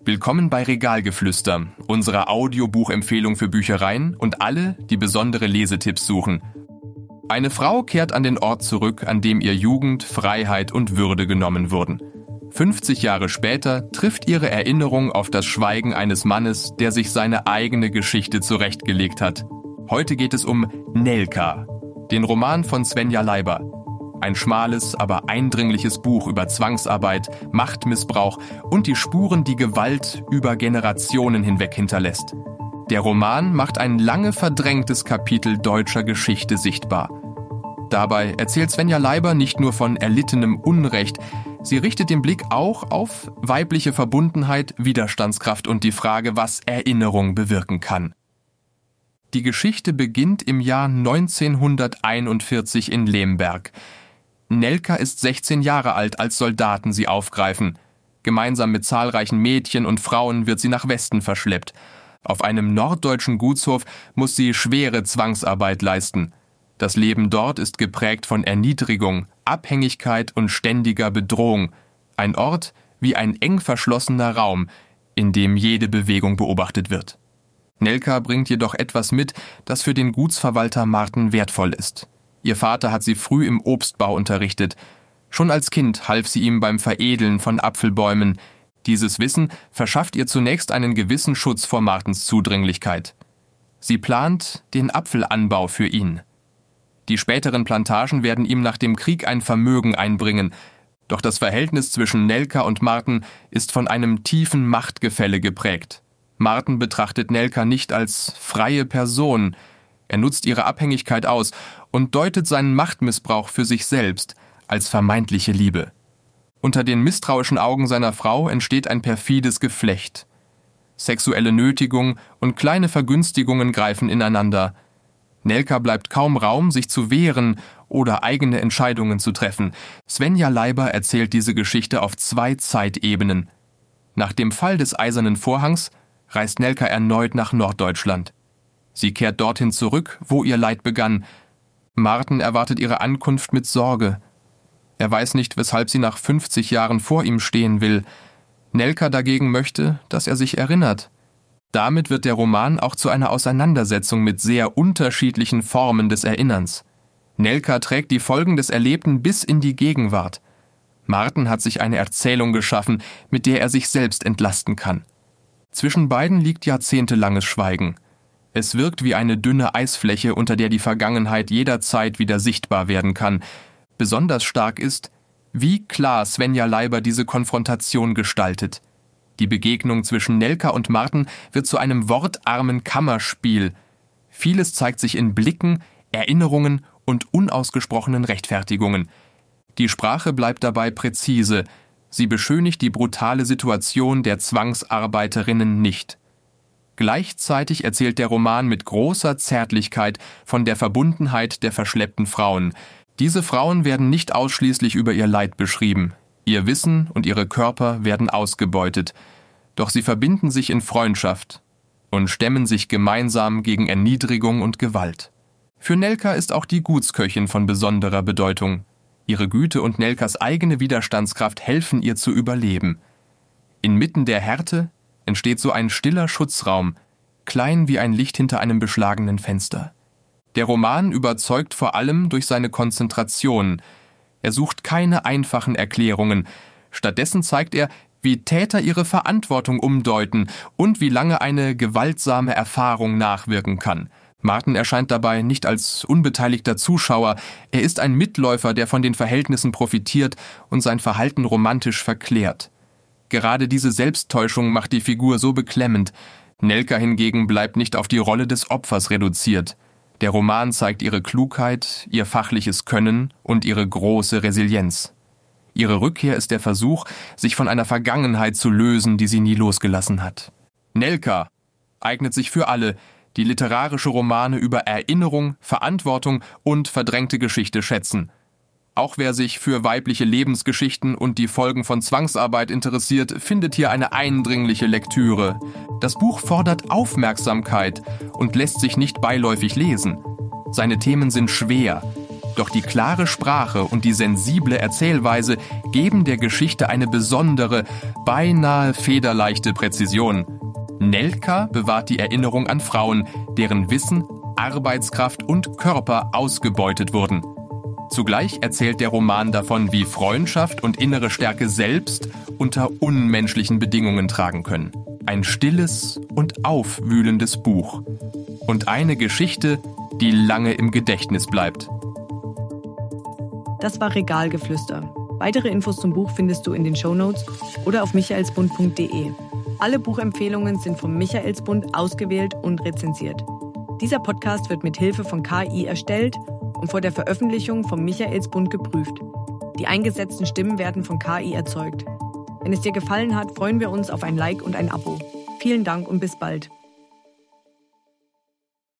Willkommen bei Regalgeflüster, unserer Audiobuchempfehlung für Büchereien und alle, die besondere Lesetipps suchen. Eine Frau kehrt an den Ort zurück, an dem ihr Jugend, Freiheit und Würde genommen wurden. 50 Jahre später trifft ihre Erinnerung auf das Schweigen eines Mannes, der sich seine eigene Geschichte zurechtgelegt hat. Heute geht es um Nelka, den Roman von Svenja Leiber. Ein schmales, aber eindringliches Buch über Zwangsarbeit, Machtmissbrauch und die Spuren, die Gewalt über Generationen hinweg hinterlässt. Der Roman macht ein lange verdrängtes Kapitel deutscher Geschichte sichtbar. Dabei erzählt Svenja Leiber nicht nur von erlittenem Unrecht, sie richtet den Blick auch auf weibliche Verbundenheit, Widerstandskraft und die Frage, was Erinnerung bewirken kann. Die Geschichte beginnt im Jahr 1941 in Lemberg. Nelka ist 16 Jahre alt, als Soldaten sie aufgreifen. Gemeinsam mit zahlreichen Mädchen und Frauen wird sie nach Westen verschleppt. Auf einem norddeutschen Gutshof muss sie schwere Zwangsarbeit leisten. Das Leben dort ist geprägt von Erniedrigung, Abhängigkeit und ständiger Bedrohung. Ein Ort wie ein eng verschlossener Raum, in dem jede Bewegung beobachtet wird. Nelka bringt jedoch etwas mit, das für den Gutsverwalter Marten wertvoll ist. Ihr Vater hat sie früh im Obstbau unterrichtet. Schon als Kind half sie ihm beim Veredeln von Apfelbäumen. Dieses Wissen verschafft ihr zunächst einen gewissen Schutz vor Martens Zudringlichkeit. Sie plant den Apfelanbau für ihn. Die späteren Plantagen werden ihm nach dem Krieg ein Vermögen einbringen. Doch das Verhältnis zwischen Nelka und Marten ist von einem tiefen Machtgefälle geprägt. Marten betrachtet Nelka nicht als freie Person. Er nutzt ihre Abhängigkeit aus und deutet seinen Machtmissbrauch für sich selbst als vermeintliche Liebe. Unter den misstrauischen Augen seiner Frau entsteht ein perfides Geflecht. Sexuelle Nötigung und kleine Vergünstigungen greifen ineinander. Nelka bleibt kaum Raum, sich zu wehren oder eigene Entscheidungen zu treffen. Svenja Leiber erzählt diese Geschichte auf 2 Zeitebenen. Nach dem Fall des Eisernen Vorhangs reist Nelka erneut nach Norddeutschland. Sie kehrt dorthin zurück, wo ihr Leid begann. Marten erwartet ihre Ankunft mit Sorge. Er weiß nicht, weshalb sie nach 50 Jahren vor ihm stehen will. Nelka dagegen möchte, dass er sich erinnert. Damit wird der Roman auch zu einer Auseinandersetzung mit sehr unterschiedlichen Formen des Erinnerns. Nelka trägt die Folgen des Erlebten bis in die Gegenwart. Marten hat sich eine Erzählung geschaffen, mit der er sich selbst entlasten kann. Zwischen beiden liegt jahrzehntelanges Schweigen. Es wirkt wie eine dünne Eisfläche, unter der die Vergangenheit jederzeit wieder sichtbar werden kann. Besonders stark ist, wie klar Svenja Leiber diese Konfrontation gestaltet. Die Begegnung zwischen Nelka und Marten wird zu einem wortarmen Kammerspiel. Vieles zeigt sich in Blicken, Erinnerungen und unausgesprochenen Rechtfertigungen. Die Sprache bleibt dabei präzise. Sie beschönigt die brutale Situation der Zwangsarbeiterinnen nicht. Gleichzeitig erzählt der Roman mit großer Zärtlichkeit von der Verbundenheit der verschleppten Frauen. Diese Frauen werden nicht ausschließlich über ihr Leid beschrieben. Ihr Wissen und ihre Körper werden ausgebeutet. Doch sie verbinden sich in Freundschaft und stemmen sich gemeinsam gegen Erniedrigung und Gewalt. Für Nelka ist auch die Gutsköchin von besonderer Bedeutung. Ihre Güte und Nelkas eigene Widerstandskraft helfen ihr zu überleben. Inmitten der Härte entsteht so ein stiller Schutzraum, klein wie ein Licht hinter einem beschlagenen Fenster. Der Roman überzeugt vor allem durch seine Konzentration. Er sucht keine einfachen Erklärungen. Stattdessen zeigt er, wie Täter ihre Verantwortung umdeuten und wie lange eine gewaltsame Erfahrung nachwirken kann. Marten erscheint dabei nicht als unbeteiligter Zuschauer. Er ist ein Mitläufer, der von den Verhältnissen profitiert und sein Verhalten romantisch verklärt. Gerade diese Selbsttäuschung macht die Figur so beklemmend. Nelka hingegen bleibt nicht auf die Rolle des Opfers reduziert. Der Roman zeigt ihre Klugheit, ihr fachliches Können und ihre große Resilienz. Ihre Rückkehr ist der Versuch, sich von einer Vergangenheit zu lösen, die sie nie losgelassen hat. Nelka eignet sich für alle, die literarische Romane über Erinnerung, Verantwortung und verdrängte Geschichte schätzen. Auch wer sich für weibliche Lebensgeschichten und die Folgen von Zwangsarbeit interessiert, findet hier eine eindringliche Lektüre. Das Buch fordert Aufmerksamkeit und lässt sich nicht beiläufig lesen. Seine Themen sind schwer. Doch die klare Sprache und die sensible Erzählweise geben der Geschichte eine besondere, beinahe federleichte Präzision. Nelka bewahrt die Erinnerung an Frauen, deren Wissen, Arbeitskraft und Körper ausgebeutet wurden. Zugleich erzählt der Roman davon, wie Freundschaft und innere Stärke selbst unter unmenschlichen Bedingungen tragen können. Ein stilles und aufwühlendes Buch. Und eine Geschichte, die lange im Gedächtnis bleibt. Das war Regalgeflüster. Weitere Infos zum Buch findest du in den Shownotes oder auf michaelsbund.de. Alle Buchempfehlungen sind vom Michaelsbund ausgewählt und rezensiert. Dieser Podcast wird mit Hilfe von KI erstellt und vor der Veröffentlichung vom Michaelsbund geprüft. Die eingesetzten Stimmen werden von KI erzeugt. Wenn es dir gefallen hat, freuen wir uns auf ein Like und ein Abo. Vielen Dank und bis bald.